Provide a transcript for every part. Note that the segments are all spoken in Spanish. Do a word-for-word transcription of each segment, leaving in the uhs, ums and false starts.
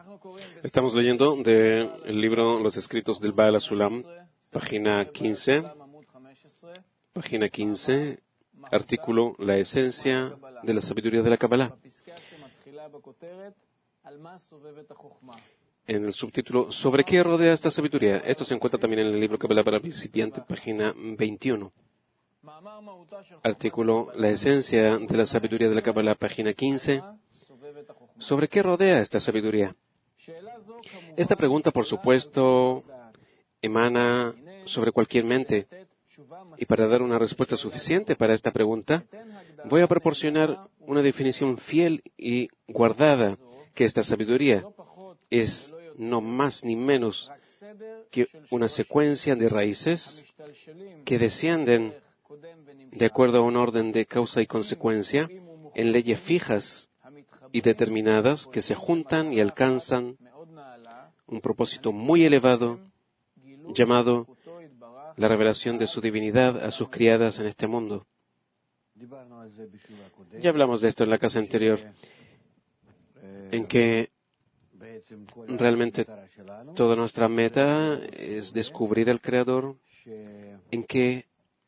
Estamos leyendo del libro Los Escritos del Baal HaSulam, página quince, página quince, artículo La esencia de la sabiduría de la Kabbalah. En el subtítulo, ¿sobre qué rodea esta sabiduría? Esto se encuentra también en el libro Kabbalah para principiante, página veintiuno. Artículo La esencia de la sabiduría de la Kabbalah, página quince. ¿Sobre qué rodea esta sabiduría? Esta pregunta, por supuesto, emana sobre cualquier mente. Y para dar una respuesta suficiente para esta pregunta, voy a proporcionar una definición fiel y guardada que esta sabiduría es no más ni menos que una secuencia de raíces que descienden de acuerdo a un orden de causa y consecuencia en leyes fijas y determinadas que se juntan y alcanzan un propósito muy elevado llamado la revelación de su divinidad a sus criadas en este mundo. Ya hablamos de esto en la clase anterior, en que realmente toda nuestra meta es descubrir al Creador, en que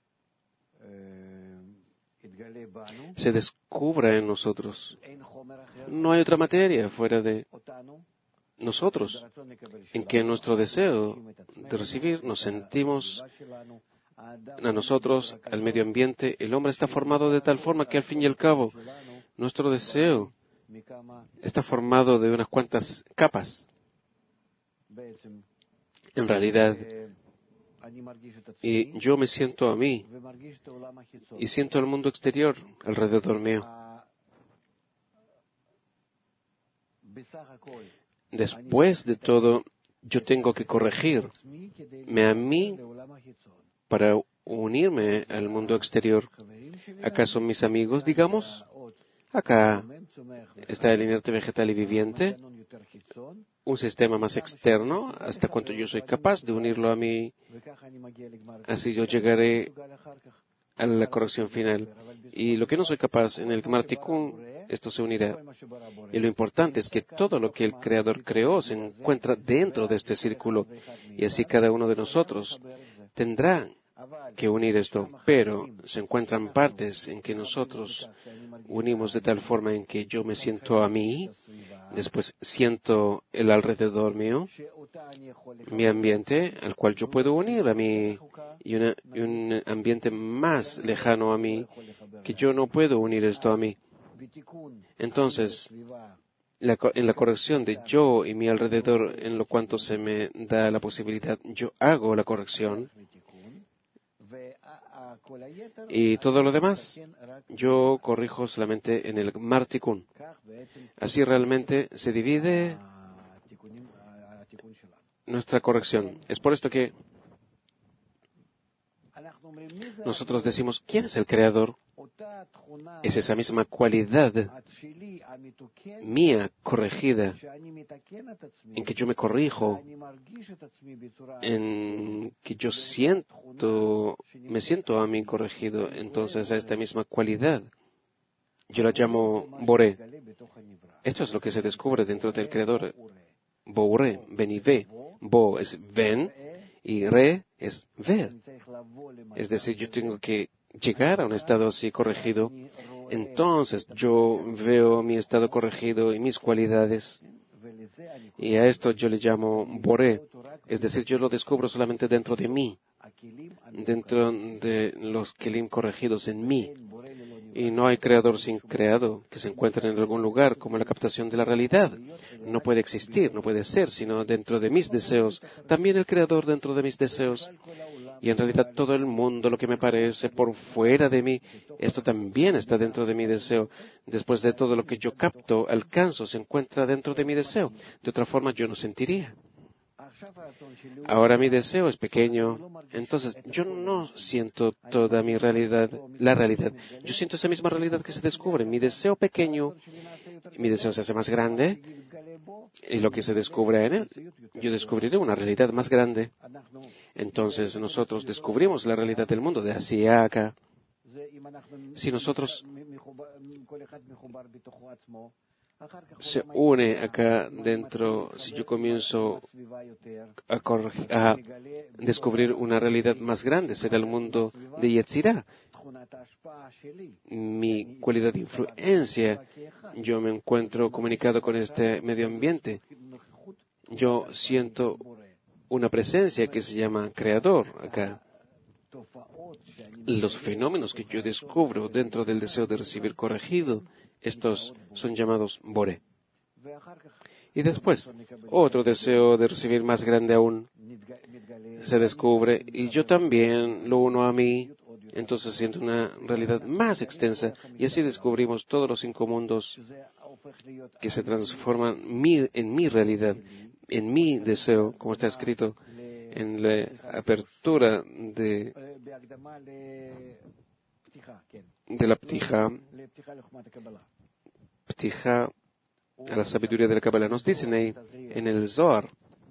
se descubra en nosotros. No hay otra materia fuera de nosotros, en que nuestro deseo de recibir nos sentimos a nosotros, al medio ambiente. El hombre está formado de tal forma que al fin y al cabo nuestro deseo está formado de unas cuantas capas. En realidad, y yo me siento a mí y siento el mundo exterior alrededor mío. Después de todo, yo tengo que corregirme a mí para unirme al mundo exterior. Acá son mis amigos, digamos. Acá está el inerte vegetal y viviente, un sistema más externo, hasta cuanto yo soy capaz de unirlo a mí. Así yo llegaré a la corrección final. Y lo que no soy capaz en el Gemar Tikkun, esto se unirá. Y lo importante es que todo lo que el Creador creó se encuentra dentro de este círculo. Y así cada uno de nosotros tendrá que unir esto. Pero se encuentran partes en que nosotros unimos de tal forma en que yo me siento a mí, después siento el alrededor mío, mi ambiente, al cual yo puedo unir a mí, y, una, y un ambiente más lejano a mí, que yo no puedo unir esto a mí. Entonces, la, en la corrección de yo y mi alrededor, en lo cuanto se me da la posibilidad, yo hago la corrección. Y todo lo demás, yo corrijo solamente en el Gemar Tikkun. Así realmente se divide nuestra corrección. Es por esto que nosotros decimos, ¿quién es el Creador? Es esa misma cualidad mía corregida, en que yo me corrijo, en que yo siento, me siento a mí corregido. Entonces a esta misma cualidad yo la llamo Boré. Esto es lo que se descubre dentro del Creador. Boré, ven y ve. Bo es ven y re es ver. Es decir, yo tengo que llegar a un estado así corregido. Entonces yo veo mi estado corregido y mis cualidades. Y a esto yo le llamo Boré. Es decir, yo lo descubro solamente dentro de mí, dentro de los kelim corregidos en mí. Y no hay creador sin creado que se encuentre en algún lugar, como la captación de la realidad. No puede existir, no puede ser, sino dentro de mis deseos. También el creador dentro de mis deseos. Y en realidad todo el mundo, lo que me parece por fuera de mí, esto también está dentro de mi deseo. Después de todo lo que yo capto, alcanzo, se encuentra dentro de mi deseo. De otra forma yo no sentiría. Ahora mi deseo es pequeño, entonces yo no siento toda mi realidad, la realidad. Yo siento esa misma realidad que se descubre. Mi deseo pequeño, mi deseo se hace más grande, y lo que se descubre en él, yo descubriré una realidad más grande. Entonces nosotros descubrimos la realidad del mundo de hacia acá. Si nosotros se une acá dentro. Si yo comienzo a, corregir, a descubrir una realidad más grande, será el mundo de Yetzirah, mi cualidad de influencia. Yo me encuentro comunicado con este medio ambiente. Yo siento una presencia que se llama Creador acá. Los fenómenos que yo descubro dentro del deseo de recibir corregido, estos son llamados Boré. Y después, otro deseo de recibir más grande aún se descubre, y yo también lo uno a mí, entonces siento una realidad más extensa, y así descubrimos todos los cinco mundos que se transforman en mi realidad, en mi deseo, como está escrito en la apertura de, de la Ptija, Ptija a la sabiduría de la Kabbalah. Nos dicen ahí en el Zohar,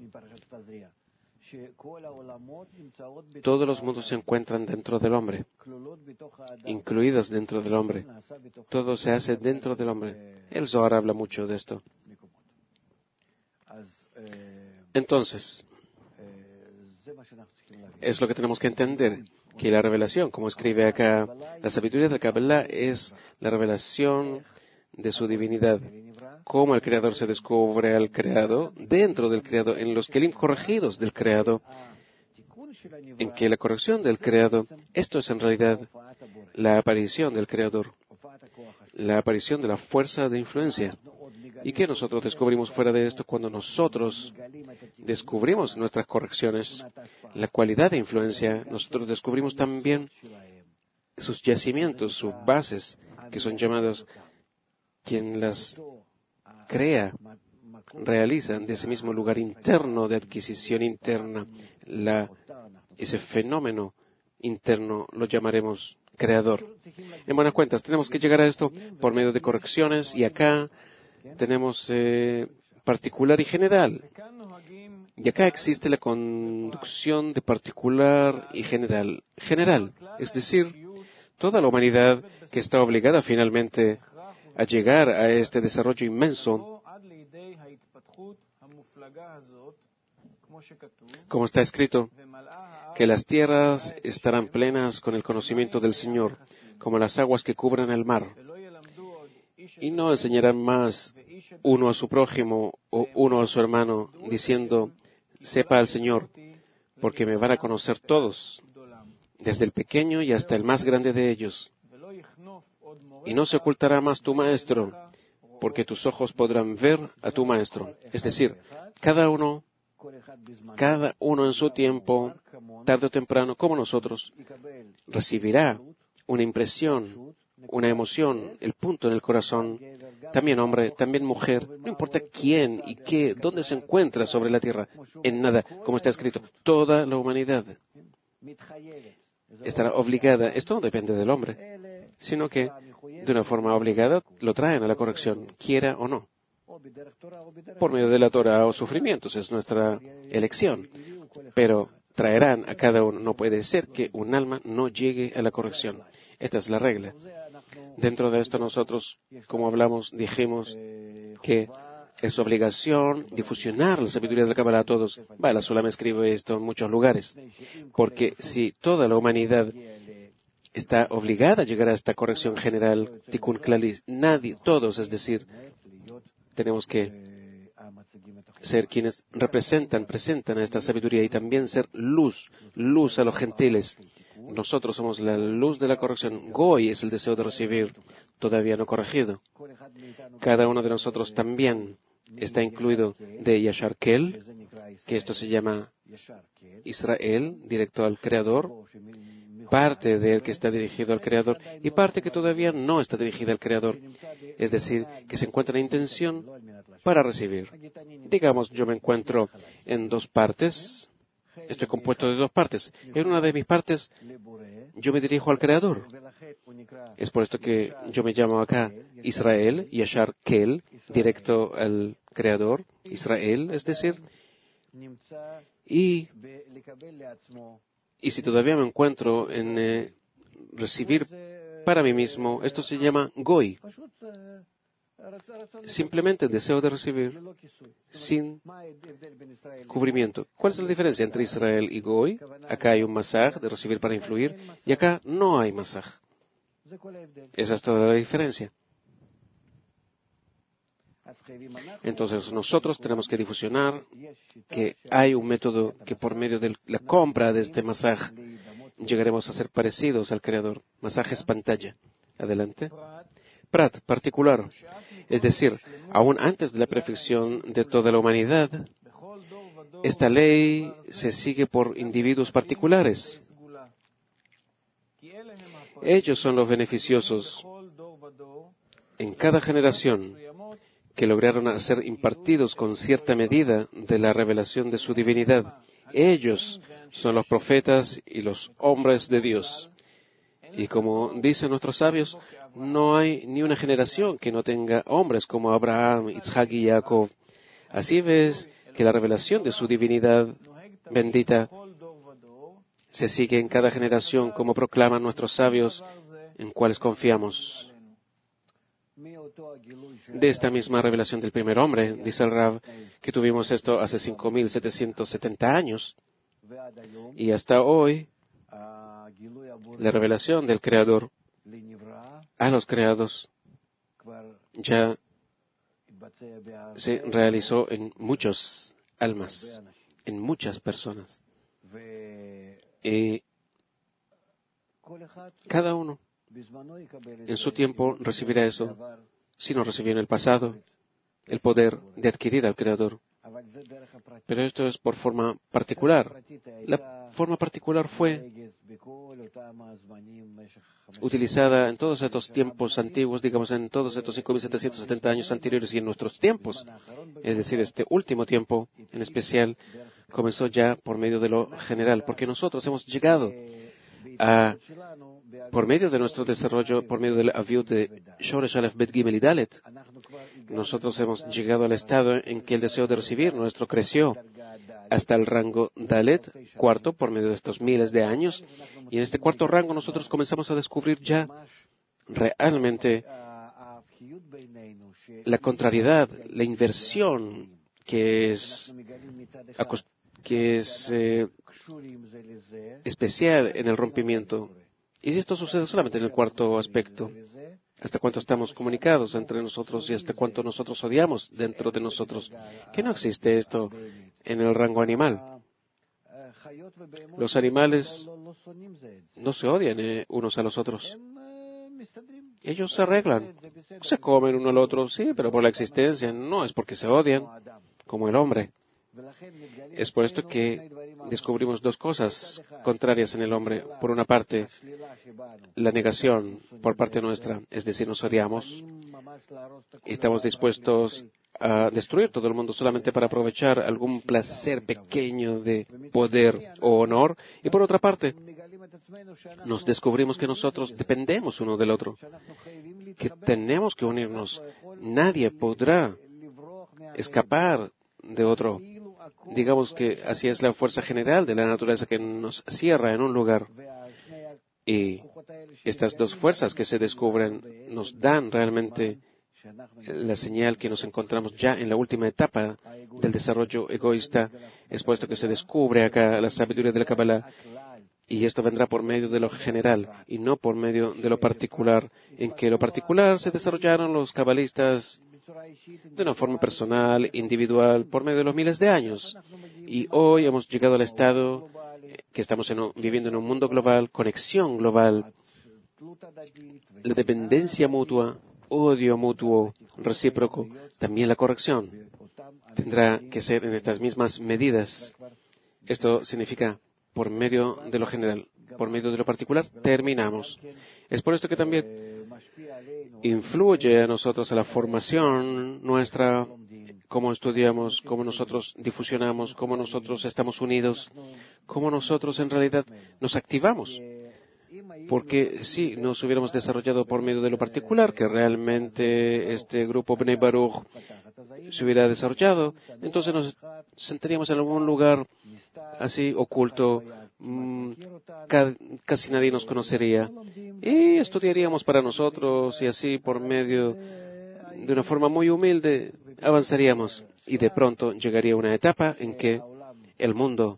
todos los mundos se encuentran dentro del hombre, incluidos dentro del hombre. Todo se hace dentro del hombre. El Zohar habla mucho de esto. Entonces, es lo que tenemos que entender, que la revelación, como escribe acá, la sabiduría de la Kabbalah es la revelación de su divinidad. Cómo el Creador se descubre al Creado, dentro del Creado, en los kelim corregidos del Creado, en que la corrección del Creado, esto es en realidad la aparición del Creador, la aparición de la fuerza de influencia. ¿Y qué nosotros descubrimos fuera de esto cuando nosotros descubrimos nuestras correcciones? La cualidad de influencia, nosotros descubrimos también sus yacimientos, sus bases, que son llamados quien las crea, realiza de ese mismo lugar interno de adquisición interna, la, ese fenómeno interno lo llamaremos creador. En buenas cuentas, tenemos que llegar a esto por medio de correcciones, y acá tenemos eh, particular y general. Y acá existe la conducción de particular y general. General, es decir, toda la humanidad que está obligada finalmente a llegar a este desarrollo inmenso, como está escrito, que las tierras estarán plenas con el conocimiento del Señor, como las aguas que cubren el mar. Y no enseñarán más uno a su prójimo o uno a su hermano, diciendo, sepa al Señor, porque me van a conocer todos, desde el pequeño y hasta el más grande de ellos. Y no se ocultará más tu maestro, porque tus ojos podrán ver a tu maestro. Es decir, cada uno, cada uno en su tiempo, tarde o temprano, como nosotros, recibirá una impresión, una emoción, el punto en el corazón, también hombre, también mujer, no importa quién y qué, dónde se encuentra sobre la tierra, en nada, como está escrito, toda la humanidad estará obligada. Esto no depende del hombre, sino que de una forma obligada lo traen a la corrección, quiera o no. Por medio de la Torah o sufrimientos, es nuestra elección. Pero traerán a cada uno. No puede ser que un alma no llegue a la corrección. Esta es la regla. Dentro de esto nosotros, como hablamos, dijimos que es obligación difusionar la sabiduría de la Kabbalah a todos. Bala Sulam escribe esto en muchos lugares. Porque si toda la humanidad está obligada a llegar a esta corrección general, Tikkun Klali, nadie, todos, es decir, tenemos que ser quienes representan, presentan a esta sabiduría y también ser luz, luz a los gentiles. Nosotros somos la luz de la corrección. Goy es el deseo de recibir, todavía no corregido. Cada uno de nosotros también está incluido de Yashar Kel, que esto se llama Israel, directo al Creador, parte de él que está dirigido al Creador y parte que todavía no está dirigida al Creador, es decir, que se encuentra en intención para recibir. Digamos, yo me encuentro en dos partes, estoy compuesto de dos partes. En una de mis partes, yo me dirijo al Creador. Es por esto que yo me llamo acá Israel, Yashar Kel, directo al Creador, Israel, es decir, y, y si todavía me encuentro en eh, recibir para mí mismo, esto se llama Goy. simplemente deseo de recibir sin cubrimiento. ¿Cuál es la diferencia entre Israel y Goy? Acá hay un masaj de recibir para influir y acá no hay masaj. Esa es toda la diferencia. Entonces nosotros tenemos que difusionar que hay un método que por medio de la compra de este masaj llegaremos a ser parecidos al Creador. Masaj es pantalla. Adelante. Prat, particular. Es decir, aún antes de la perfección de toda la humanidad, esta ley se sigue por individuos particulares. Ellos son los beneficiosos en cada generación que lograron ser impartidos con cierta medida de la revelación de su divinidad. Ellos son los profetas y los hombres de Dios. Y como dicen nuestros sabios, no hay ni una generación que no tenga hombres como Abraham, Isaac y Jacob. Así ves que la revelación de su divinidad bendita se sigue en cada generación, como proclaman nuestros sabios, en cuales confiamos. De esta misma revelación del primer hombre, dice el Rav, que tuvimos esto hace cinco mil setecientos setenta años, y hasta hoy, la revelación del Creador a los creados ya se realizó en muchas almas, en muchas personas. Y cada uno en su tiempo recibirá eso, si no recibió en el pasado, el poder de adquirir al Creador. Pero esto es por forma particular. La forma particular fue utilizada en todos estos tiempos antiguos, digamos en todos estos cinco mil setecientos setenta años anteriores y en nuestros tiempos. Es decir, este último tiempo en especial comenzó ya por medio de lo general, porque nosotros hemos llegado a, por medio de nuestro desarrollo, por medio del aviut de Shoresh Aleph Bet Gimel y Dalet, nosotros hemos llegado al estado en que el deseo de recibir nuestro creció hasta el rango Dalet, cuarto, por medio de estos miles de años, y en este cuarto rango nosotros comenzamos a descubrir ya realmente la contrariedad, la inversión que es, que es eh, especial en el rompimiento. Y esto sucede solamente en el cuarto aspecto. Hasta cuánto estamos comunicados entre nosotros y hasta cuánto nosotros odiamos dentro de nosotros. Que no existe esto en el rango animal. Los animales no se odian eh, unos a los otros. Ellos se arreglan. Se comen uno al otro, sí, pero por la existencia, no es porque se odian, como el hombre. Es por esto que descubrimos dos cosas contrarias en el hombre. Por una parte, la negación por parte nuestra, es decir, nos odiamos y estamos dispuestos a destruir todo el mundo solamente para aprovechar algún placer pequeño de poder o honor. Y por otra parte, nos descubrimos que nosotros dependemos uno del otro, que tenemos que unirnos. Nadie podrá escapar de otro. Digamos que así es la fuerza general de la naturaleza que nos cierra en un lugar. Y estas dos fuerzas que se descubren nos dan realmente la señal que nos encontramos ya en la última etapa del desarrollo egoísta. Es puesto que se descubre acá la sabiduría de la Kabbalah. Y esto vendrá por medio de lo general y no por medio de lo particular, en que lo particular se desarrollaron los cabalistas de una forma personal, individual, por medio de los miles de años. Y hoy hemos llegado al estado que estamos en un, viviendo en un mundo global, conexión global, la dependencia mutua, odio mutuo, recíproco, también la corrección. Tendrá que ser en estas mismas medidas. Esto significa por medio de lo general, por medio de lo particular, terminamos. Es por esto que también influye a nosotros a la formación nuestra, cómo estudiamos, cómo nosotros difusionamos, cómo nosotros estamos unidos, cómo nosotros en realidad nos activamos. Porque si nos hubiéramos desarrollado por medio de lo particular, que realmente este grupo Bnei Baruch se hubiera desarrollado, entonces nos sentaríamos en algún lugar así oculto, mmm, ca casi nadie nos conocería y estudiaríamos para nosotros y así por medio de una forma muy humilde, avanzaríamos y de pronto llegaría una etapa en que el mundo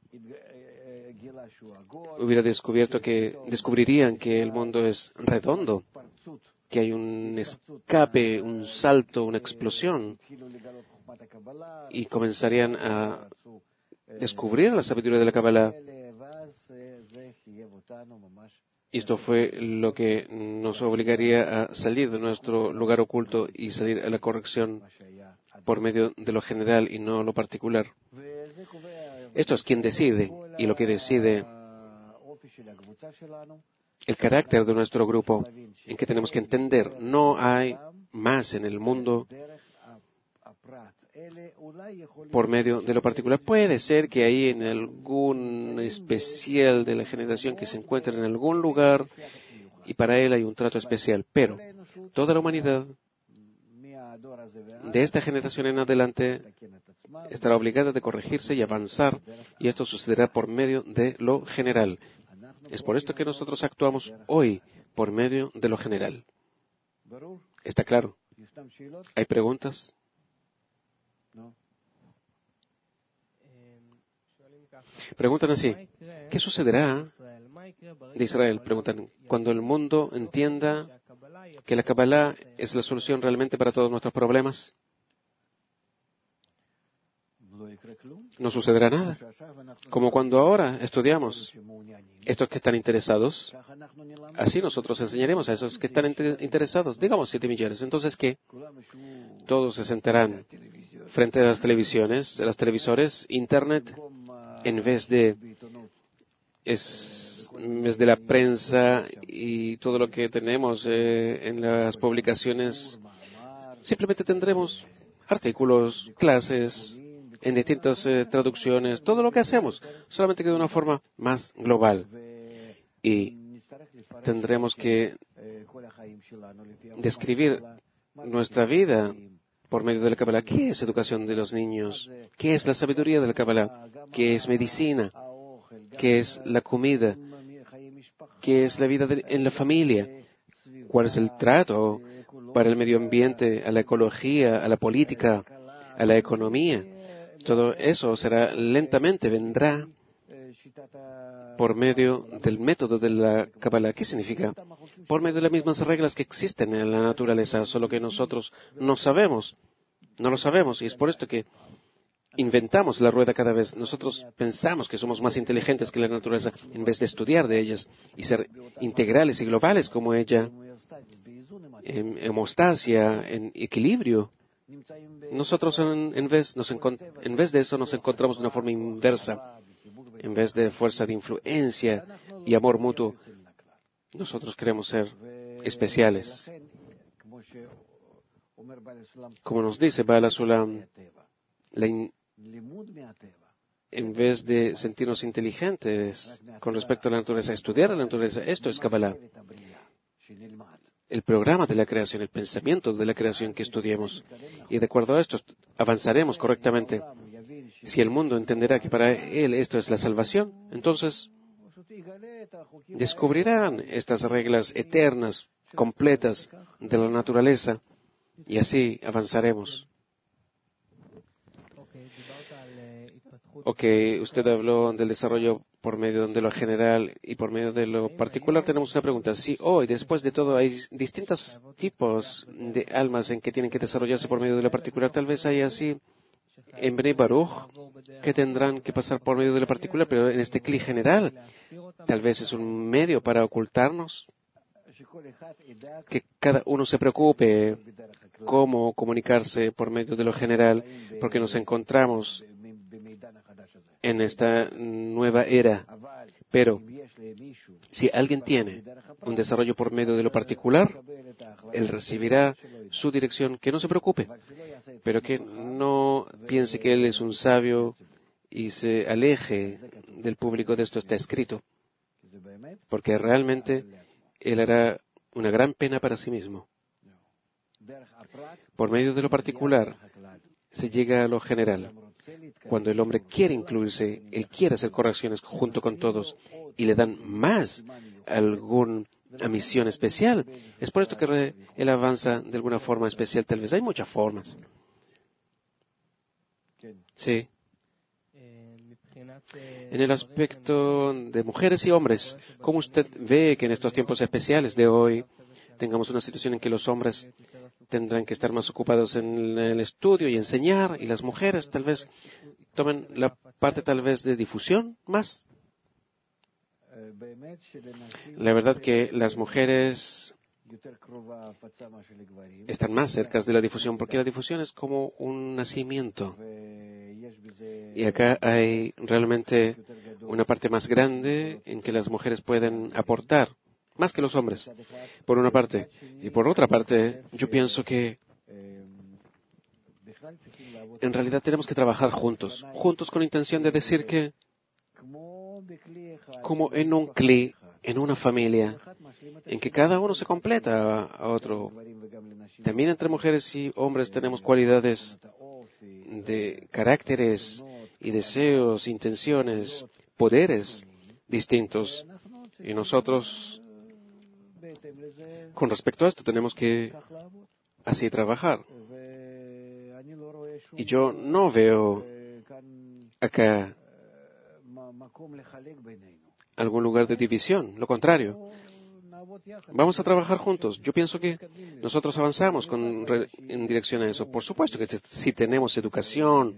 hubiera descubierto que, descubrirían que el mundo es redondo, que hay un escape, un salto, una explosión, y comenzarían a descubrir la sabiduría de la Kabbalah. Y esto fue lo que nos obligaría a salir de nuestro lugar oculto y salir a la corrección por medio de lo general y no lo particular. Esto es quien decide, y lo que decide el carácter de nuestro grupo, en que tenemos que entender, no hay más en el mundo por medio de lo particular. Puede ser que hay en algún especial de la generación que se encuentre en algún lugar y para él hay un trato especial, pero toda la humanidad de esta generación en adelante estará obligada a corregirse y avanzar, y esto sucederá por medio de lo general. Es por esto que nosotros actuamos hoy por medio de lo general. ¿Está claro? ¿Hay preguntas? Preguntan así, ¿qué sucederá de Israel? Preguntan, cuando el mundo entienda que la Kabbalah es la solución realmente para todos nuestros problemas. No sucederá nada. Como cuando ahora estudiamos, estos que están interesados, así nosotros enseñaremos a esos que están interesados, digamos siete millones. Entonces, ¿qué? Todos se sentarán frente a las televisiones, a los televisores, Internet, en vez de, es, en vez de la prensa y todo lo que tenemos eh, en las publicaciones. Simplemente tendremos artículos, clases, en distintas eh, traducciones, todo lo que hacemos, solamente que de una forma más global. Y tendremos que describir nuestra vida por medio de la Kabbalah. ¿Qué es educación de los niños? ¿Qué es la sabiduría de la Kabbalah? ¿Qué es medicina? ¿Qué es la comida? ¿Qué es la vida de, en la familia? ¿Cuál es el trato para el medio ambiente, a la ecología, a la política, a la economía? Todo eso será lentamente, vendrá por medio del método de la Kabbalah. ¿Qué significa? Por medio de las mismas reglas que existen en la naturaleza, solo que nosotros no sabemos, no lo sabemos, y es por esto que inventamos la rueda cada vez. Nosotros pensamos que somos más inteligentes que la naturaleza en vez de estudiar de ellas y ser integrales y globales como ella, en homeostasia, en equilibrio. Nosotros en, en, vez, nos en vez de eso nos encontramos de una forma inversa. En vez de fuerza de influencia y amor mutuo, nosotros queremos ser especiales. Como nos dice Baal HaSulam, en vez de sentirnos inteligentes con respecto a la naturaleza, estudiar a la naturaleza, esto es Kabbalah. El programa de la creación, el pensamiento de la creación que estudiemos. Y de acuerdo a esto, avanzaremos correctamente. Si el mundo entenderá que para él esto es la salvación, entonces descubrirán estas reglas eternas, completas de la naturaleza, y así avanzaremos. Ok, usted habló del desarrollo por medio de lo general y por medio de lo particular. Tenemos una pregunta. Si hoy, después de todo, hay distintos tipos de almas en que tienen que desarrollarse por medio de lo particular, tal vez hay así en Bnei Baruch que tendrán que pasar por medio de lo particular, pero en este cli general, tal vez es un medio para ocultarnos, que cada uno se preocupe cómo comunicarse por medio de lo general, porque nos encontramos en esta nueva era. Pero si alguien tiene un desarrollo por medio de lo particular, él recibirá su dirección. Que no se preocupe, pero que no piense que él es un sabio y se aleje del público. De esto está escrito, porque realmente él hará una gran pena para sí mismo. Por medio de lo particular se llega a lo general. Cuando el hombre quiere incluirse, él quiere hacer correcciones junto con todos y le dan más algún a misión especial. Es por esto que re- él avanza de alguna forma especial, tal vez. Hay muchas formas. Sí. En el aspecto de mujeres y hombres, ¿cómo usted ve que en estos tiempos especiales de hoy tengamos una situación en que los hombres tendrán que estar más ocupados en el estudio y enseñar, y las mujeres tal vez tomen la parte tal vez de difusión más? La verdad que las mujeres están más cerca de la difusión, porque la difusión es como un nacimiento. Y acá hay realmente una parte más grande en que las mujeres pueden aportar, más que los hombres, por una parte. Y por otra parte, yo pienso que en realidad tenemos que trabajar juntos, juntos con la intención de decir que, como en un cli, en una familia, en que cada uno se completa a otro. También entre mujeres y hombres tenemos cualidades de caracteres y deseos, intenciones, poderes distintos. Y nosotros, con respecto a esto, tenemos que así trabajar. Y yo no veo acá algún lugar de división, lo contrario. Vamos a trabajar juntos. Yo pienso que nosotros avanzamos con, re, en dirección a eso. Por supuesto que si tenemos educación,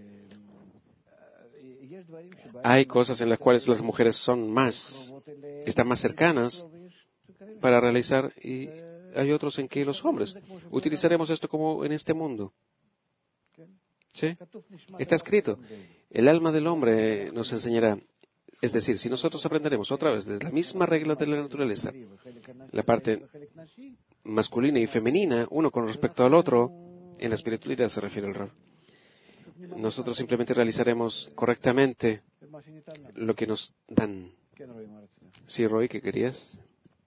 hay cosas en las cuales las mujeres son más, están más cercanas para realizar, y hay otros en que los hombres utilizaremos esto como en este mundo. ¿Sí? Está escrito. El alma del hombre nos enseñará. Es decir, si nosotros aprenderemos otra vez desde la misma regla de la naturaleza, la parte masculina y femenina, uno con respecto al otro, en la espiritualidad se refiere al Rab, nosotros simplemente realizaremos correctamente lo que nos dan. Sí, Roy, ¿qué querías?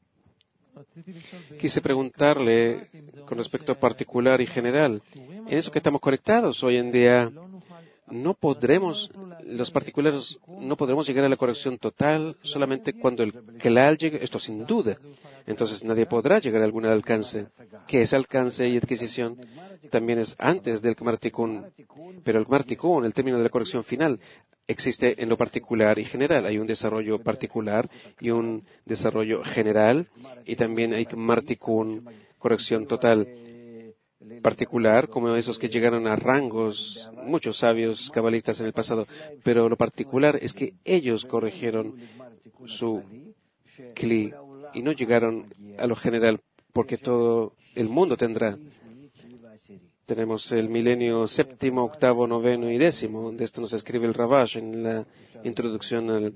Quise preguntarle con respecto a particular y general. En eso que estamos conectados hoy en día, no podremos, los particulares, no podremos llegar a la corrección total solamente cuando el Kelal llegue, esto sin duda. Entonces nadie podrá llegar a algún alcance, que ese alcance y adquisición también es antes del Gmar Tikkun. Pero el Gmar Tikkun, el término de la corrección final, existe en lo particular y general. Hay un desarrollo particular y un desarrollo general, y también hay Gmar Tikkun, corrección total. Particular, como esos que llegaron a rangos, muchos sabios cabalistas en el pasado, pero lo particular es que ellos corrigieron su kli y no llegaron a lo general, porque todo el mundo tendrá. Tenemos el milenio séptimo, octavo, noveno y décimo. De esto nos escribe el Ravash en la introducción a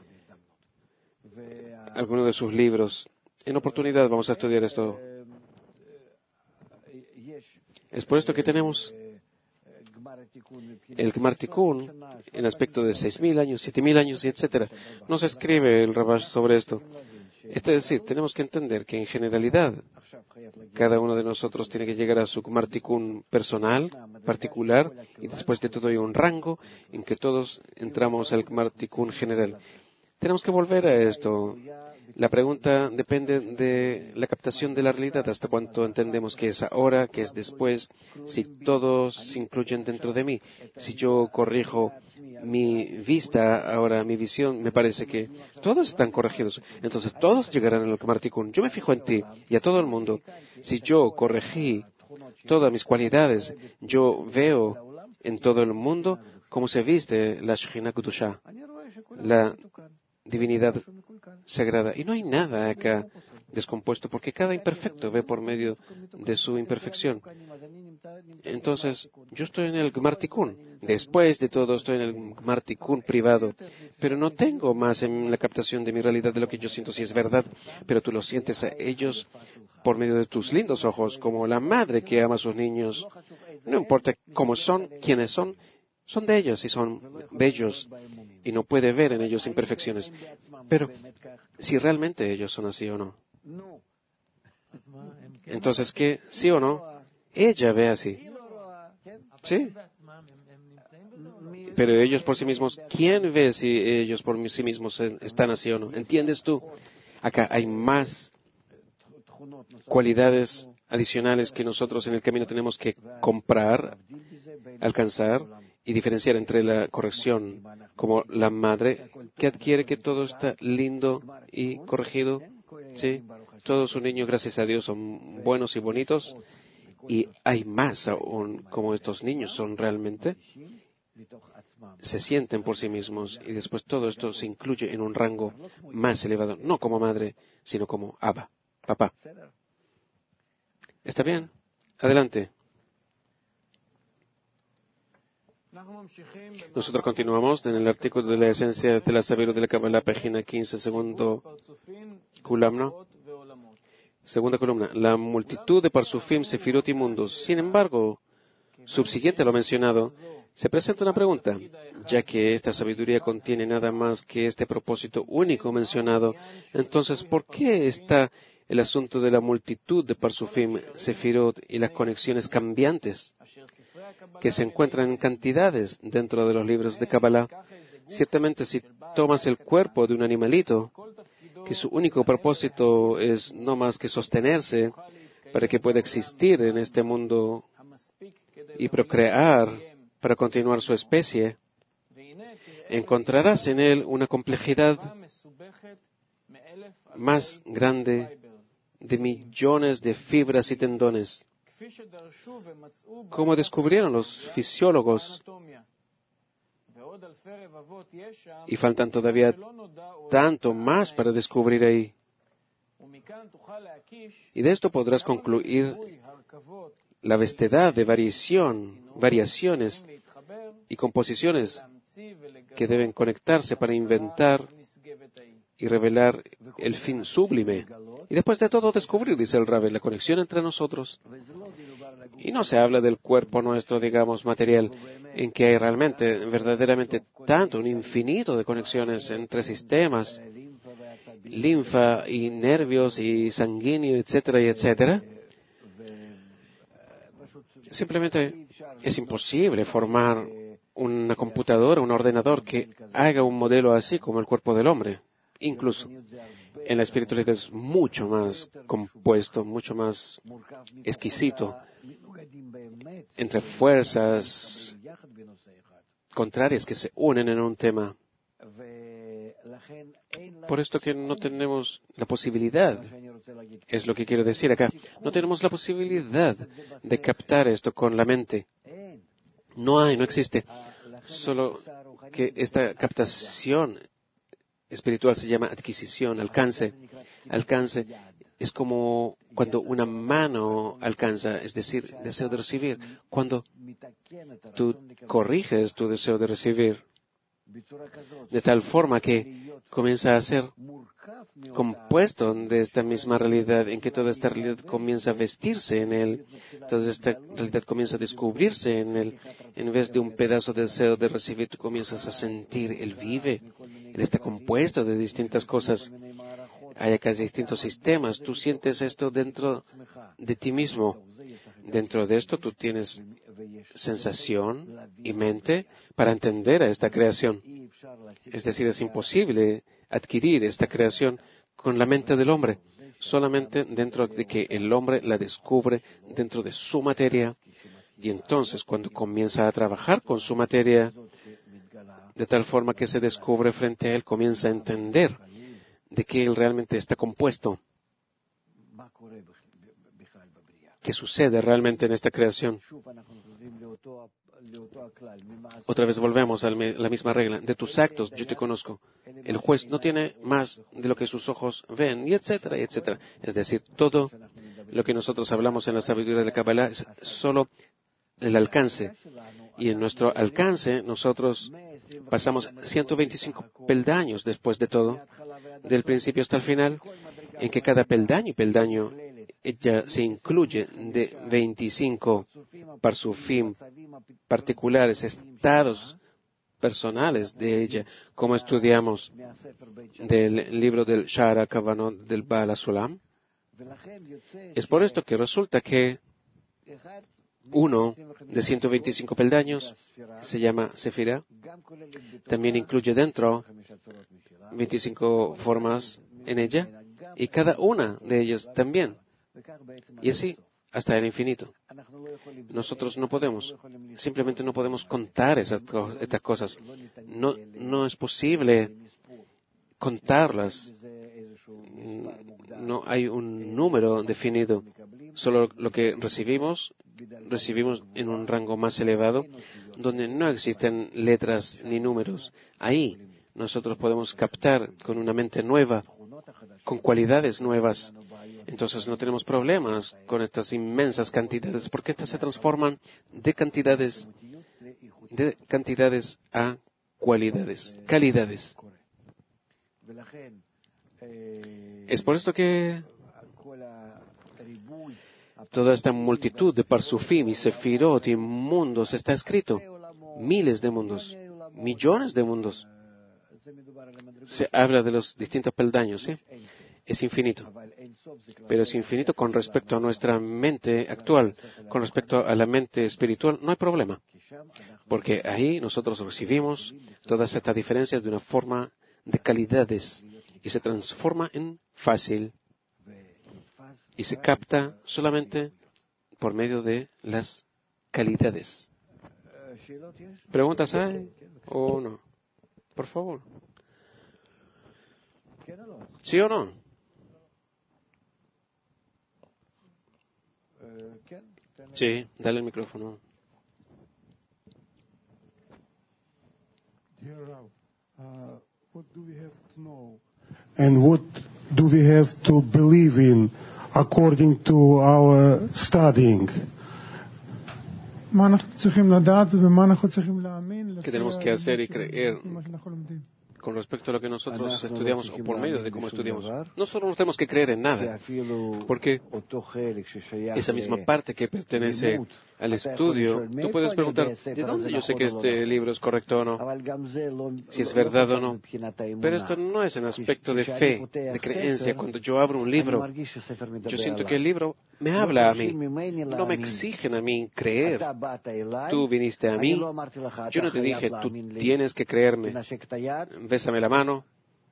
alguno de sus libros. En oportunidad vamos a estudiar esto. Es por esto que tenemos el Gmar Tikkun en aspecto de seis mil años, siete mil años, y etcétera. Nos escribe el Ravash sobre esto. Es decir, tenemos que entender que en generalidad cada uno de nosotros tiene que llegar a su Gmar Tikkun personal, particular, y después de todo hay un rango en que todos entramos al Gmar Tikkun general. Tenemos que volver a esto. La pregunta depende de la captación de la realidad, hasta cuánto entendemos que es ahora, que es después, si todos se incluyen dentro de mí. Si yo corrijo mi vista, ahora mi visión, me parece que todos están corregidos. Entonces todos llegarán al Gmar Tikkun. Yo me fijo en ti y a todo el mundo. Si yo corregí todas mis cualidades, yo veo en todo el mundo cómo se viste la Shekhinah Kedushá, la divinidad sagrada. Y no hay nada acá descompuesto, porque cada imperfecto ve por medio de su imperfección. Entonces, yo estoy en el Gmar Tikkun. Después de todo, estoy en el Gmar Tikkun privado. Pero no tengo más en la captación de mi realidad de lo que yo siento si es verdad. Pero tú lo sientes a ellos por medio de tus lindos ojos, como la madre que ama a sus niños. No importa cómo son, quiénes son, son de ellos y son bellos, y no puede ver en ellos imperfecciones. Pero si realmente ellos son así o no. Entonces, ¿qué? ¿Sí o no? Ella ve así. ¿Sí? Pero ellos por sí mismos, ¿quién ve si ellos por sí mismos están así o no? ¿Entiendes tú? Acá hay más cualidades adicionales que nosotros en el camino tenemos que comprar, alcanzar y diferenciar entre la corrección, como la madre que adquiere que todo está lindo y corregido. Sí, todos sus niños, gracias a Dios, son buenos y bonitos, y hay más aún como estos niños son realmente, se sienten por sí mismos, y después todo esto se incluye en un rango más elevado, no como madre, sino como Abba, papá. ¿Está bien? Adelante. Nosotros continuamos en el artículo de la esencia de la sabiduría de la Kabbalah, página quince, segundo columna. Segunda columna. La multitud de Parsufim, Sefirot y mundos. Sin embargo, subsiguiente a lo mencionado, se presenta una pregunta, ya que esta sabiduría contiene nada más que este propósito único mencionado. Entonces, ¿por qué está el asunto de la multitud de Parsufim, Sefirot y las conexiones cambiantes que se encuentran en cantidades dentro de los libros de Kabbalah? Ciertamente, si tomas el cuerpo de un animalito, que su único propósito es no más que sostenerse para que pueda existir en este mundo y procrear para continuar su especie, encontrarás en él una complejidad más grande de millones de fibras y tendones. Como descubrieron los fisiólogos, y faltan todavía tanto más para descubrir ahí. Y de esto podrás concluir la vastedad de variación, variaciones y composiciones que deben conectarse para inventar y revelar el fin sublime. Y después de todo descubrir, dice el Rabbi, la conexión entre nosotros. Y no se habla del cuerpo nuestro, digamos, material, en que hay realmente, verdaderamente, tanto, un infinito de conexiones entre sistemas, linfa y nervios y sanguíneo, etcétera, y etcétera. Simplemente es imposible formar una computadora, un ordenador que haga un modelo así como el cuerpo del hombre. Incluso en la espiritualidad es mucho más compuesto, mucho más exquisito, entre fuerzas contrarias que se unen en un tema. Por esto que no tenemos la posibilidad, es lo que quiero decir acá, no tenemos la posibilidad de captar esto con la mente. No hay, no existe. Solo que esta captación espiritual se llama adquisición, alcance. Alcance es como cuando una mano alcanza, es decir, deseo de recibir. Cuando tú corriges tu deseo de recibir, de tal forma que comienza a ser compuesto de esta misma realidad, en que toda esta realidad comienza a vestirse en él, toda esta realidad comienza a descubrirse en él. En vez de un pedazo de deseo de recibir, tú comienzas a sentir, él vive, él está compuesto de distintas cosas. Hay acá distintos sistemas, tú sientes esto dentro de ti mismo. Dentro de esto tú tienes sensación y mente para entender a esta creación. Es decir, es imposible adquirir esta creación con la mente del hombre, solamente dentro de que el hombre la descubre dentro de su materia, y entonces cuando comienza a trabajar con su materia, de tal forma que se descubre frente a él, comienza a entender de que él realmente está compuesto. ¿Qué sucede realmente en esta creación? Otra vez volvemos a la misma regla. De tus actos yo te conozco. El juez no tiene más de lo que sus ojos ven, y etcétera, y etcétera. Es decir, todo lo que nosotros hablamos en la sabiduría de la Kabbalah es solo el alcance. Y en nuestro alcance nosotros pasamos ciento veinticinco peldaños después de todo, del principio hasta el final, en que cada peldaño y peldaño ella se incluye de veinticinco parsufim particulares, estados personales de ella, como estudiamos del libro del Shara Kavanot del Baal HaSulam. Es por esto que resulta que uno de ciento veinticinco peldaños se llama Sefirah. También incluye dentro veinticinco formas en ella, y cada una de ellas también Y así hasta el infinito. Nosotros no podemos, simplemente no podemos contar esas, estas cosas. No, no es posible contarlas. No hay un número definido. Solo lo que recibimos, recibimos en un rango más elevado, donde no existen letras ni números. Ahí nosotros podemos captar con una mente nueva, con cualidades nuevas. Entonces no tenemos problemas con estas inmensas cantidades, porque estas se transforman de cantidades, de cantidades a cualidades, calidades. Es por esto que toda esta multitud de Parsufim y Sefirot y mundos está escrito. Miles de mundos, millones de mundos. Se habla de los distintos peldaños, ¿sí? Es infinito. Pero es infinito con respecto a nuestra mente actual, con respecto a la mente espiritual, no hay problema. Porque ahí nosotros recibimos todas estas diferencias de una forma de calidades y se transforma en fácil y se capta solamente por medio de las calidades. ¿Preguntas hay o no? Por favor. ¿Sí o no? Sí, dale el micrófono. Dear Rav, uh, what do we have to know and what do we have to believe in according to our studying? ¿Qué tenemos que hacer y creer con respecto a lo que nosotros estudiamos o por medio de cómo estudiamos? Nosotros no tenemos que creer en nada, porque esa misma parte que pertenece al estudio, tú puedes preguntar, ¿de dónde yo sé que este libro es correcto o no? Si es verdad o no. Pero esto no es en aspecto de fe, de creencia. Cuando yo abro un libro, yo siento que el libro me habla a mí. No me exigen a mí creer. Tú viniste a mí. Yo no te dije, tú tienes que creerme. Bésame la mano.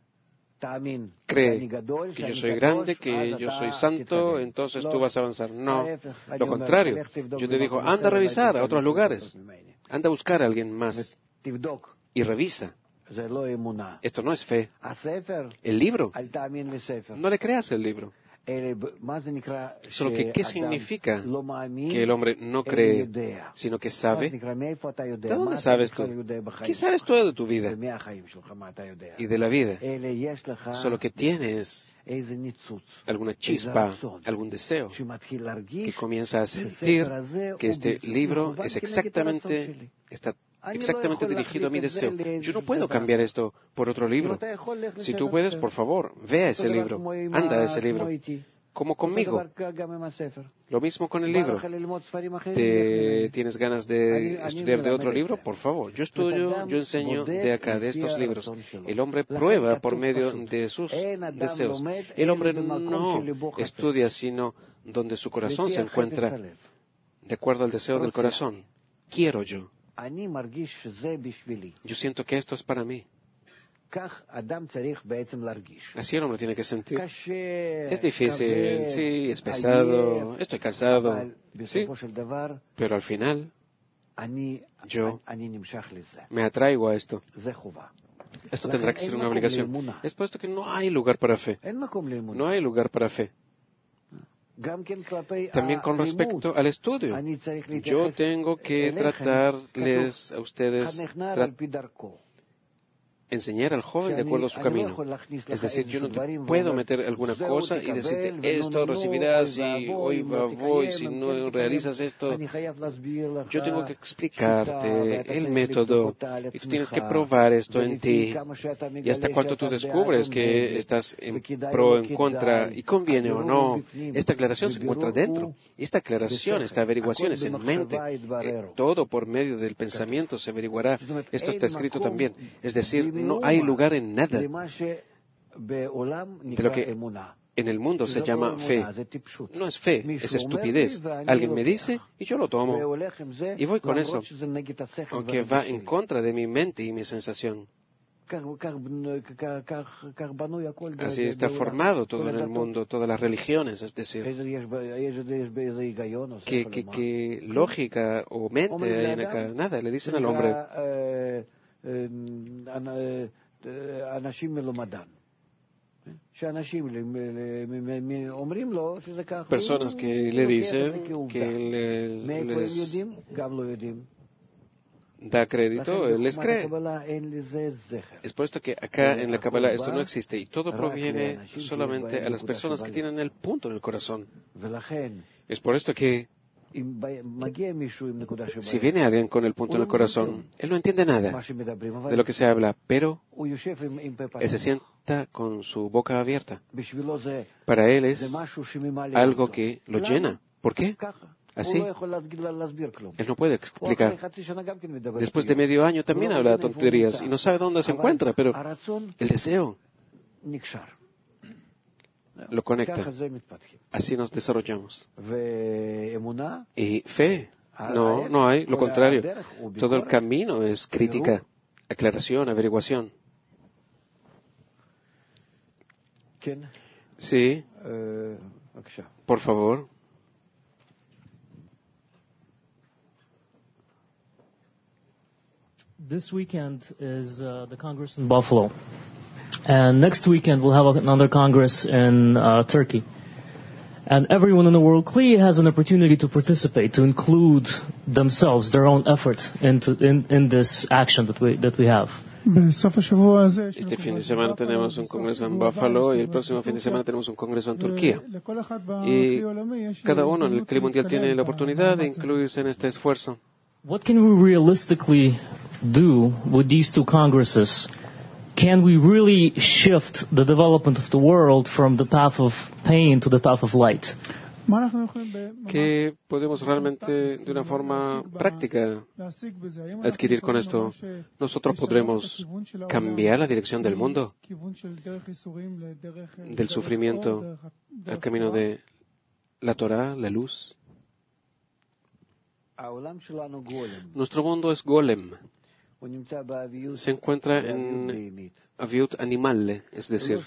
Cree que yo soy grande, que yo soy santo, entonces tú vas a avanzar. No, lo contrario. Yo te digo, anda a revisar a otros lugares. Anda a buscar a alguien más. Y revisa. Esto no es fe. El libro. No le creas el libro. Solo que, ¿qué significa que el hombre no cree, sino que sabe? ¿De dónde sabes tú? ¿Qué sabes tú de tu vida y de la vida? Solo que tienes alguna chispa, algún deseo, que comienza a sentir que este libro es exactamente, está exactamente dirigido a mi deseo. Yo no puedo cambiar esto por otro libro. Si tú puedes, por favor, ve a ese libro, anda a ese libro, como conmigo. Lo mismo con el libro. ¿Te ¿Tienes ganas de estudiar de otro libro? Por favor, yo estudio, yo enseño de acá, de estos libros. El hombre prueba por medio de sus deseos. El hombre no estudia sino donde su corazón se encuentra, de acuerdo al deseo del corazón. Quiero yo. Yo siento que esto es para mí. Así el hombre tiene que sentir. Es difícil, sí, es pesado, estoy cansado, sí, pero al final yo me atraigo a esto. Esto tendrá que ser una obligación. Es puesto que no hay lugar para fe. No hay lugar para fe. También con respecto al estudio, yo tengo que tratarles a ustedes, tra- enseñar al joven de acuerdo a su camino. Es decir, yo no te puedo meter alguna cosa y decirte, esto recibirás y hoy va, voy, si no realizas esto. Yo tengo que explicarte el método y tú tienes que probar esto en ti. Y hasta cuando tú descubres que estás en pro, en contra y conviene o no, esta aclaración se encuentra dentro. Y esta aclaración, esta averiguación es en mente. Eh, todo por medio del pensamiento se averiguará. Esto está escrito también. Es decir, no hay lugar en nada de lo que en el mundo se llama fe. No es fe, es estupidez. Alguien me dice y yo lo tomo. Y voy con eso, aunque va en contra de mi mente y mi sensación. Así está formado todo en el mundo, todas las religiones, es decir, ¿qué, qué, qué lógica o mente hay en acá? Nada, le dicen al hombre. Personas que le dicen que le, les da crédito, él les cree. Es por esto que acá en la Kabbalah esto no existe y todo proviene solamente a las personas que tienen el punto en el corazón. Es por esto que si viene alguien con el punto en el corazón, él no entiende nada de lo que se habla, pero él se sienta con su boca abierta. Para él es algo que lo llena. ¿Por qué? Así, él no puede explicar. Después de medio año también habla de tonterías y no sabe dónde se encuentra, pero el deseo lo conecta. Así nos desarrollamos. Y fe, no, no hay, lo contrario. Todo el camino es crítica, aclaración, averiguación. Sí, por favor. This weekend is uh, the Congress in Buffalo. And next weekend we'll have another Congress in uh, Turkey. And everyone in the world clearly has an opportunity to participate, to include themselves, their own effort into, in, in this action that we, that we have. Este fin de semana tenemos un congreso en Buffalo y el próximo fin de semana tenemos un congreso en Turquía. Y cada uno en el clima mundial tiene la oportunidad de incluirse en este esfuerzo. What can we realistically do with these two congresses? Can we really shift the development of the world from the path of pain to the path of light? ¿Qué podemos realmente, de una forma práctica, adquirir con esto? ¿Nosotros podremos cambiar la dirección del mundo, del sufrimiento, al camino de la Torah, la luz? Nuestro mundo es golem. Se encuentra en aviut animal, es decir,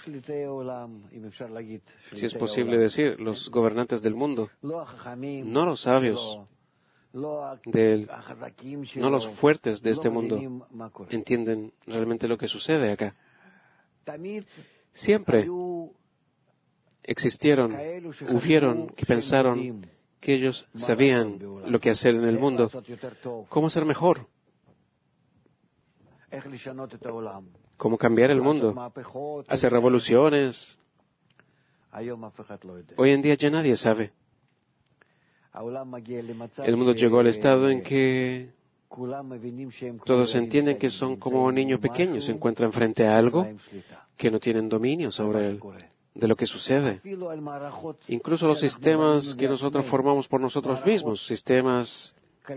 si es posible decir, los gobernantes del mundo, no los sabios de él, no los fuertes de este mundo, entienden realmente lo que sucede acá. Siempre existieron, hubieron que pensaron que ellos sabían lo que hacer en el mundo, cómo ser mejor, cómo cambiar el mundo, hacer revoluciones. Hoy en día ya nadie sabe. El mundo llegó al estado en que todos entienden que son como niños pequeños, se encuentran frente a algo que no tienen dominio sobre él, de lo que sucede. Incluso los sistemas que nosotros formamos por nosotros mismos, sistemas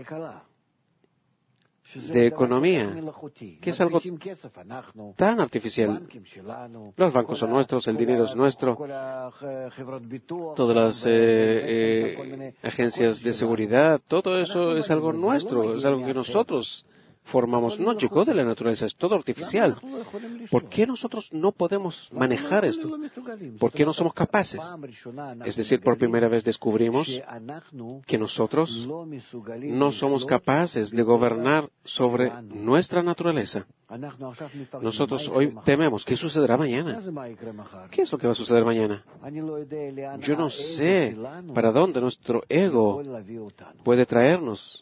de economía, que es algo tan artificial. Los bancos son nuestros, el dinero es nuestro, todas las eh, eh, agencias de seguridad, todo eso es algo nuestro, es algo que nosotros formamos. No llegó de la naturaleza, es todo artificial. ¿Por qué nosotros no podemos manejar esto? ¿Por qué no somos capaces? Es decir, por primera vez descubrimos que nosotros no somos capaces de gobernar sobre nuestra naturaleza. Nosotros hoy tememos, ¿qué sucederá mañana? ¿Qué es lo que va a suceder mañana? Yo no sé para dónde nuestro ego puede traernos.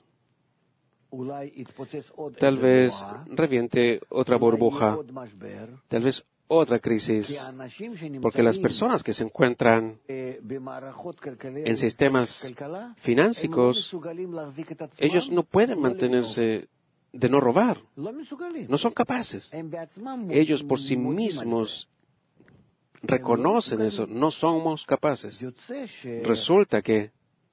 Tal vez reviente otra burbuja, tal vez otra crisis, porque las personas que se encuentran en sistemas financieros, ellos no pueden mantenerse de no robar, no son capaces. Ellos por sí mismos reconocen eso, no somos capaces. Resulta que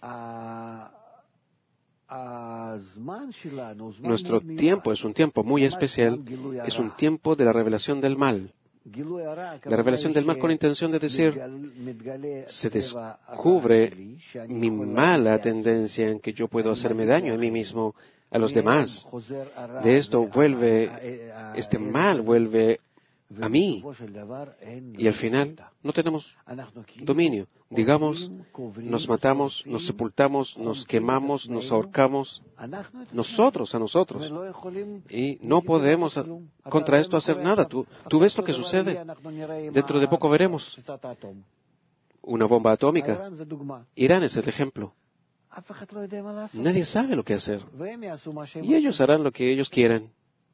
nuestro tiempo es un tiempo muy especial, es un tiempo de la revelación del mal. La revelación del mal con intención de decir, se descubre mi mala tendencia en que yo puedo hacerme daño a mí mismo a los demás. De esto vuelve, este mal vuelve a mí. Y al final no tenemos dominio. Digamos, nos matamos, nos sepultamos, nos quemamos, nos ahorcamos, nosotros a nosotros. Y no podemos contra esto hacer nada. Tú, tú ves lo que sucede. Dentro de poco veremos una bomba atómica. Irán es el ejemplo. Nadie sabe lo que hacer. Y ellos harán lo que ellos quieran.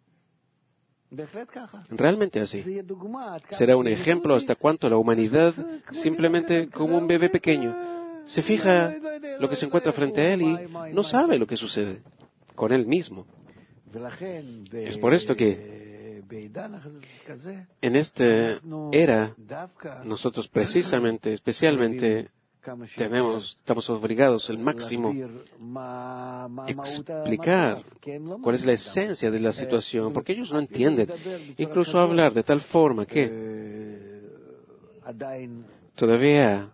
Realmente así. Será un ejemplo hasta cuánto la humanidad, simplemente como un bebé pequeño, se fija lo que se encuentra frente a él y no sabe lo que sucede con él mismo. Es por esto que en esta era nosotros precisamente, especialmente, tenemos, estamos obligados al máximo a explicar cuál es la esencia de la situación, porque ellos no entienden. Incluso hablar de tal forma que todavía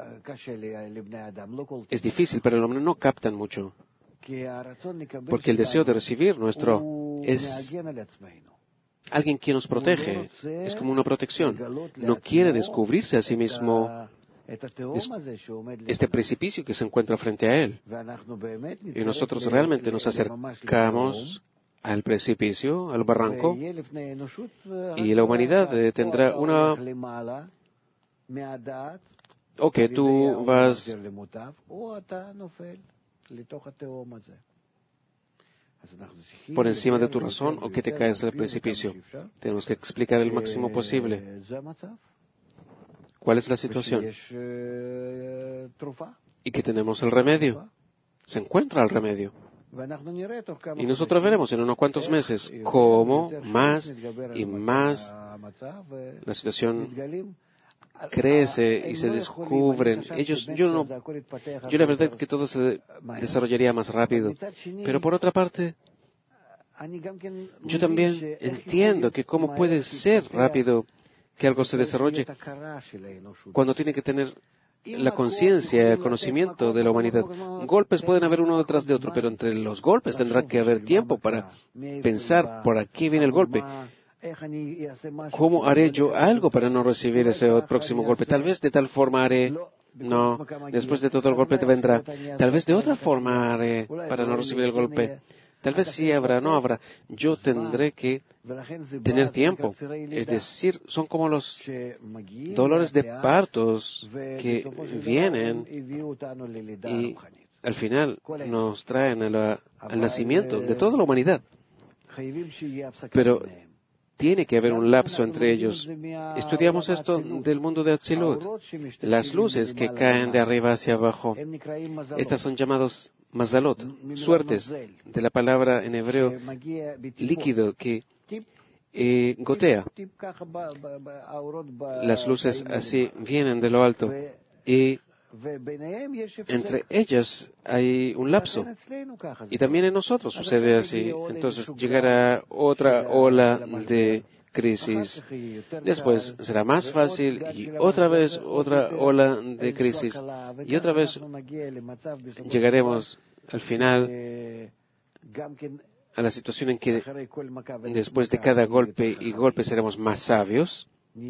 es difícil, pero el hombre no captan mucho, porque el deseo de recibir nuestro es alguien que nos protege, es como una protección. No quiere descubrirse a sí mismo este precipicio que se encuentra frente a él. Y nosotros realmente nos acercamos al precipicio, al barranco, y la humanidad eh, tendrá una... Ok, tú vas... por encima de tu razón o que te caes al precipicio. Tenemos que explicar el máximo posible. ¿Cuál es la situación? Y que tenemos el remedio. Se encuentra el remedio. Y nosotros veremos en unos cuantos meses cómo más y más la situación crece y se descubren. Ellos, yo no, yo la verdad que todo se desarrollaría más rápido. Pero por otra parte, yo también entiendo que cómo puede ser rápido que algo se desarrolle cuando tiene que tener la conciencia, el conocimiento de la humanidad. Golpes pueden haber uno detrás de otro, pero entre los golpes tendrá que haber tiempo para pensar por qué viene el golpe. ¿Cómo haré yo algo para no recibir ese próximo golpe? Tal vez de tal forma haré... No, después de todo el golpe te vendrá. Tal vez de otra forma haré para no recibir el golpe. Tal vez sí habrá, no habrá. Yo tendré que tener tiempo. Es decir, son como los dolores de partos que vienen y al final nos traen a la, al nacimiento de toda la humanidad. Pero tiene que haber un lapso entre ellos. Estudiamos esto del mundo de Atzilut. Las luces que caen de arriba hacia abajo, estas son llamados mazalot, suertes, de la palabra en hebreo líquido que eh, gotea. Las luces así vienen de lo alto y entre ellas hay un lapso. Y también en nosotros sucede así. Entonces llegará otra ola de crisis. Después será más fácil y otra vez otra ola de crisis. Y otra vez llegaremos al final a la situación en que después de cada golpe y golpe seremos más sabios.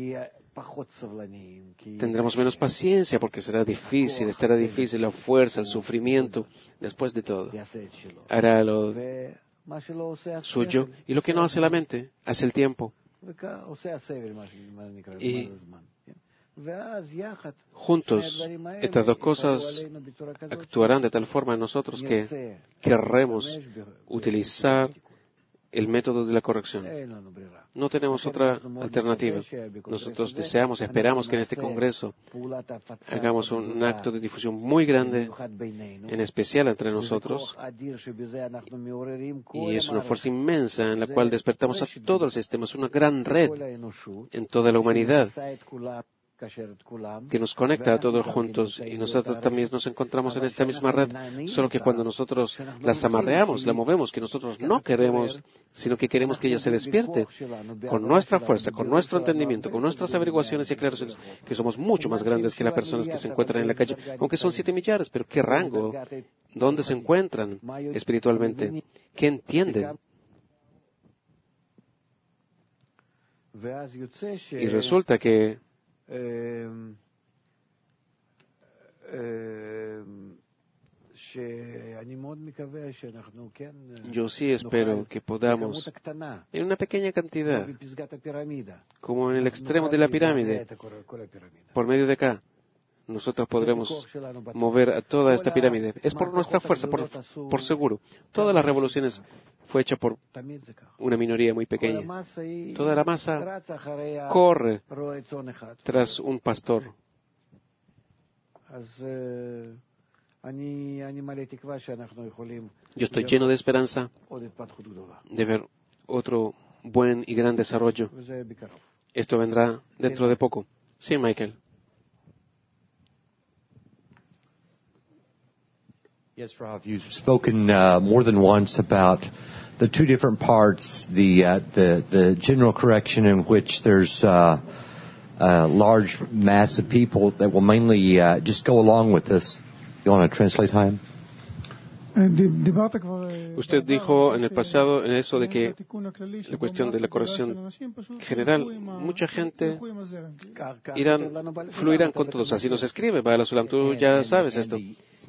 Tendremos menos paciencia porque será difícil, estará difícil la fuerza, el sufrimiento. Después de todo, hará lo suyo y lo que no hace la mente, hace el tiempo. Y juntos, estas dos cosas actuarán de tal forma en nosotros que querremos utilizar el método de la corrección. No tenemos otra alternativa. Nosotros deseamos, esperamos que en este Congreso hagamos un acto de difusión muy grande, en especial entre nosotros, y es una fuerza inmensa en la cual despertamos a todo el sistema. Es una gran red en toda la humanidad que nos conecta a todos juntos, y nosotros también nos encontramos en esta misma red, solo que cuando nosotros las amarreamos, la movemos, que nosotros no queremos, sino que queremos que ella se despierte con nuestra fuerza, con nuestro entendimiento, con nuestras averiguaciones y aclaraciones, que somos mucho más grandes que las personas que se encuentran en la calle, aunque son siete millares, pero ¿qué rango? ¿Dónde se encuentran espiritualmente? ¿Qué entienden? Y resulta que yo sí espero que podamos, en una pequeña cantidad, como en el extremo de la pirámide, por medio de acá, nosotros podremos mover a toda esta pirámide. Es por nuestra fuerza, por, por seguro. Todas las revoluciones fue hecha por una minoría muy pequeña. Toda la masa corre tras un pastor. Yo estoy lleno de esperanza de ver otro buen y gran desarrollo. Esto vendrá dentro de poco. Sí, Michael. Yes, Rav, you've spoken uh, more than once about the two different parts, the uh, the the general correction in which there's uh, a large mass of people that will mainly uh, just go along with this. You want to translate, Chaim? Usted dijo en el pasado en eso de que la cuestión de la corrección general, mucha gente irán, fluirán con todos. Así nos escribe, Baal Sulam, tú ya sabes esto.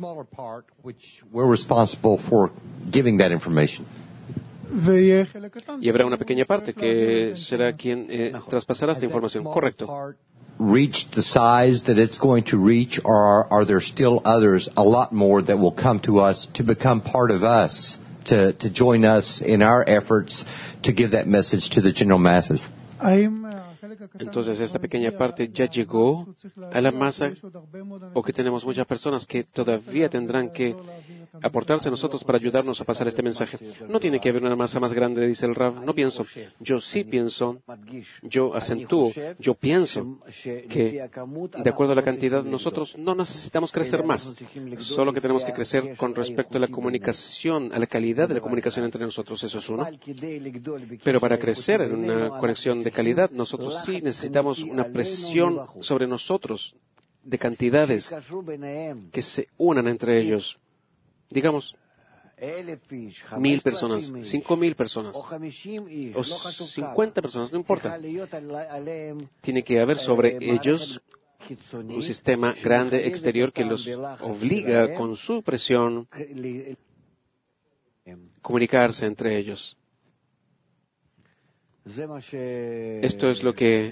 Y habrá una pequeña parte que será quien eh, traspasará esta información. Correcto. Reached the size that it's going to reach, or are, are there still others, a lot more, that will come to us to become part of us, to, to join us in our efforts to give that message to the general masses? Entonces, esta pequeña parte ya llegó a la masa, o que tenemos muchas personas que todavía tendrán que aportarse a nosotros para ayudarnos a pasar este mensaje. No tiene que haber una masa más grande, dice el Rav. No pienso. Yo sí pienso, yo acentúo, yo pienso que de acuerdo a la cantidad nosotros no necesitamos crecer más, solo que tenemos que crecer con respecto a la comunicación, a la calidad de la comunicación entre nosotros. Eso es uno. Pero para crecer en una conexión de calidad, nosotros sí necesitamos una presión sobre nosotros de cantidades que se unan entre ellos. Digamos, mil personas, cinco mil personas, o cincuenta personas, no importa. Tiene que haber sobre ellos un sistema grande exterior que los obliga con su presión a comunicarse entre ellos. Esto es lo que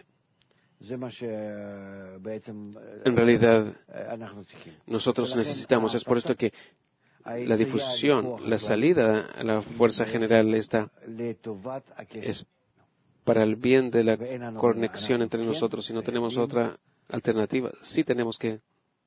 en realidad nosotros necesitamos. Es por esto que la difusión, la salida a la fuerza general está, es para el bien de la conexión entre nosotros. Si no tenemos otra alternativa, sí tenemos que.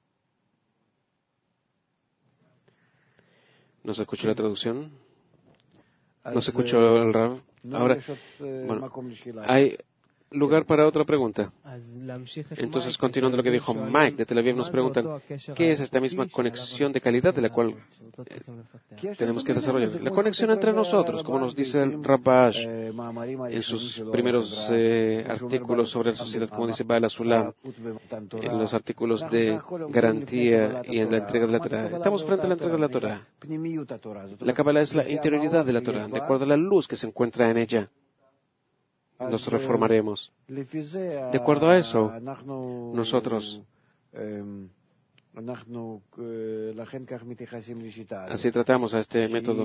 ¿No se escuchó la traducción? ¿No se escuchó el Rav? Ahora, bueno, hay lugar para otra pregunta. Entonces, continuando lo que dijo Mike de Tel Aviv, nos preguntan, ¿qué es esta misma conexión de calidad de la cual eh, tenemos que desarrollar? La conexión entre nosotros, como nos dice el Rabash en sus primeros eh, artículos sobre la sociedad, como dice Baal Sulam, en los artículos de garantía y en la entrega de la Torah. Estamos frente a la entrega de la Torah. La Kabbalah es la interioridad de la Torah, de acuerdo a la luz que se encuentra en ella. Nos reformaremos. De acuerdo a eso, nosotros así tratamos a este método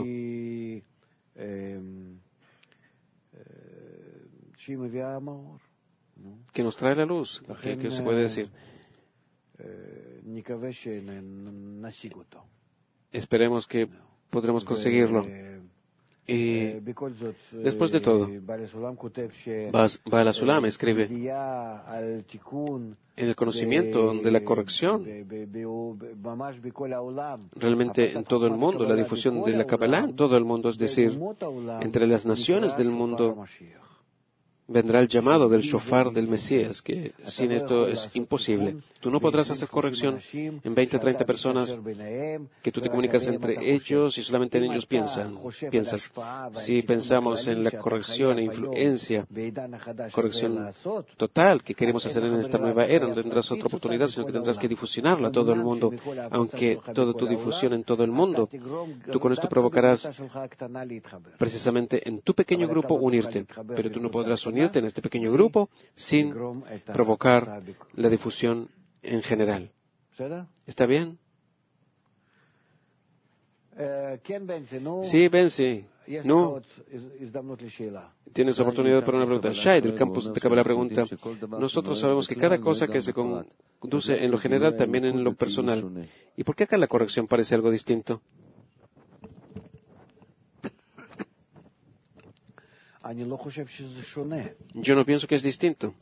que nos trae la luz, que, que se puede decir. Esperemos que podremos conseguirlo. Y después de todo, Baal Sulam escribe en el conocimiento de la corrección, realmente en todo el mundo, la difusión de la Kabbalah en todo el mundo, es decir, entre las naciones del mundo, vendrá el llamado del shofar del Mesías, que sin esto es imposible. Tú no podrás hacer corrección en veinte, treinta personas que tú te comunicas entre ellos y solamente en ellos piensan, piensas. Si pensamos en la corrección e influencia, corrección total que queremos hacer en esta nueva era, no tendrás otra oportunidad, sino que tendrás que difusionarla a todo el mundo. Aunque toda tu difusión en todo el mundo, tú con esto provocarás precisamente en tu pequeño grupo unirte, pero tú no podrás unirte en este pequeño grupo sin provocar la difusión en general. ¿Está bien? Sí, Benzi. No. Tienes oportunidad para una pregunta. Shai, del campus te cabe la pregunta. Nosotros sabemos que cada cosa que se conduce en lo general, también en lo personal. ¿Y por qué acá la corrección parece algo distinto? Yo no pienso que es distinto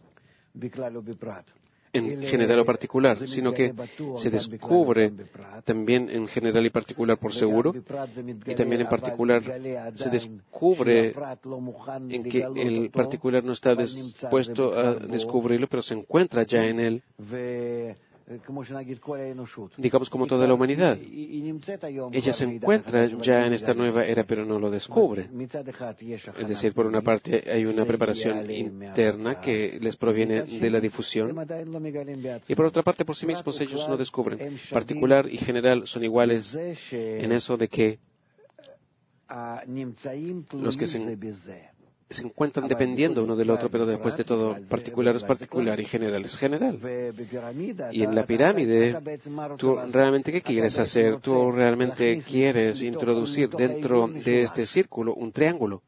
en general o particular, sino que se descubre también en general y particular por seguro, y también en particular se descubre en que el particular no está dispuesto a descubrirlo, pero se encuentra ya en él, digamos como toda la humanidad. Ella se encuentra ya en esta nueva era, pero no lo descubre. Es decir, por una parte hay una preparación interna que les proviene de la difusión, y por otra parte por sí mismos ellos no descubren. Particular y general son iguales en eso de que los que se se encuentran dependiendo uno del otro, pero después de todo, particular es particular y general es general. Y en la pirámide, ¿tú realmente qué quieres hacer? ¿Tú realmente quieres introducir dentro de este círculo un triángulo?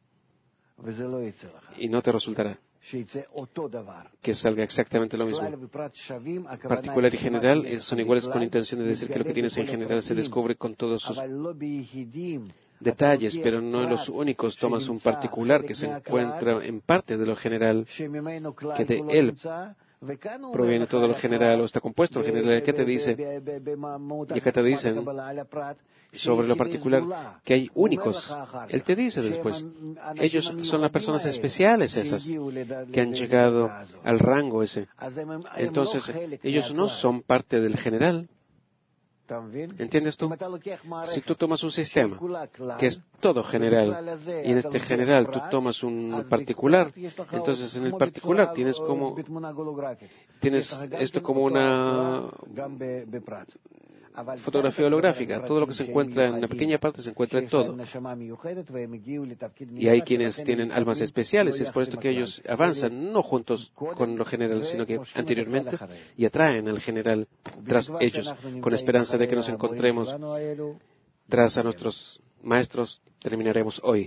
Y no te resultará que salga exactamente lo mismo. Particular y general son iguales con la intención de decir que lo que tienes en general se descubre con todos sus detalles, pero no en los únicos. Tomas un particular que se encuentra en parte de lo general, que de él proviene todo lo general o está compuesto lo general. ¿Qué te dice? Y acá te dicen sobre lo particular que hay únicos. Él te dice después, ellos son las personas especiales esas que han llegado al rango ese. Entonces, ellos no son parte del general. ¿Entiendes tú? Si tú tomas un sistema que es todo general y en este general tú tomas un particular, entonces en el particular tienes como tienes esto como una fotografía holográfica. Todo lo que se encuentra en una pequeña parte se encuentra en todo. Y hay quienes tienen almas especiales, y es por esto que ellos avanzan, no juntos con lo general, sino que anteriormente, y atraen al general tras ellos, con esperanza de que nos encontremos tras a nuestros maestros. Terminaremos hoy.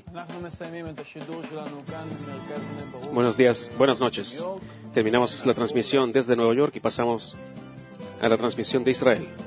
Buenos días, buenas noches. Terminamos la transmisión desde Nueva York y pasamos a la transmisión de Israel.